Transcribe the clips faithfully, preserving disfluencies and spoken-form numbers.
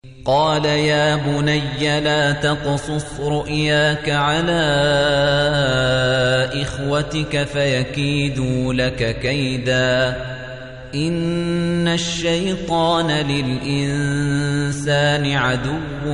قال يا بني لا تقصص رؤياك على إخوتك فيكيدوا لك كيدا إن الشيطان للإنسان عدو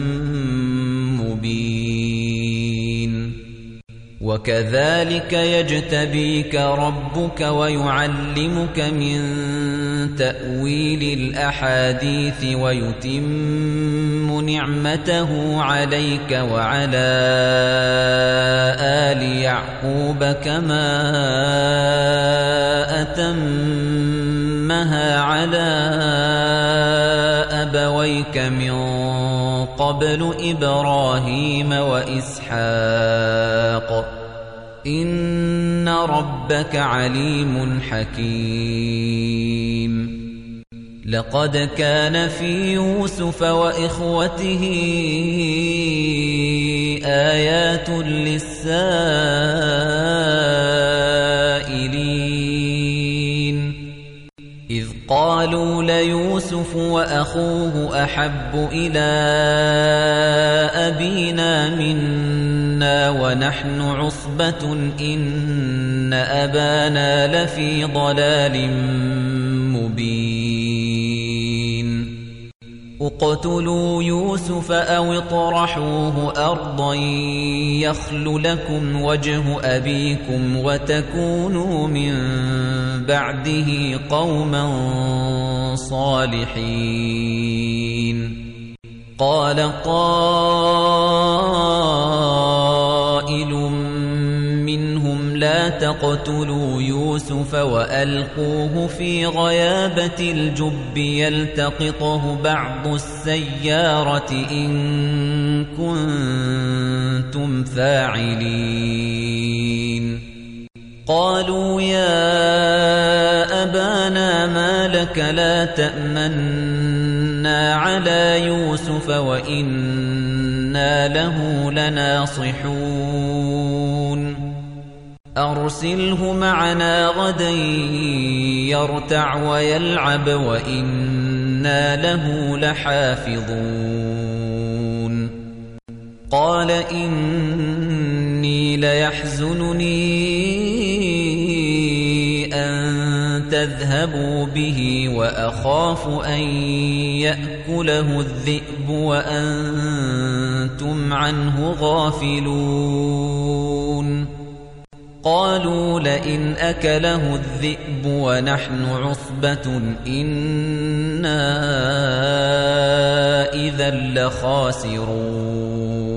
مبين وكذلك يجتبيك ربك ويعلمك من تأويل الأحاديث ويتم نعمته عليك وعلى آل يعقوب كما أتمها على أبويك من قبل إبراهيم وإسحاق إن ربك عليم حكيم لقد كان في يوسف وإخوته آيات للسائلين إذ قالوا ليوسف وأخوه أحب إلى أبينا منا ونحن عصبة إن أبانا لفي ضلال مبين اقتلوا يوسف أو اطرحوه أرضا يخل لكم وجه أبيكم وتكونوا من بعده قوما صالحين قال قائل منهم لا تقتلوا يوسف وألقوه في غيابة الجب يلتقطه بعض السيارة إن كنتم فاعلين قالوا يا أبانا ما لك لا تأمنا على يوسف وإنا له لناصحون أرسله معنا غدا يرتع ويلعب وإنا له لحافظون قال إني ليحزنني أن تذهبوا به وأخاف أن يأكله الذئب وأنتم عنه غافلون قالوا لئن أكله الذئب ونحن عصبة إنا إذا لخاسرون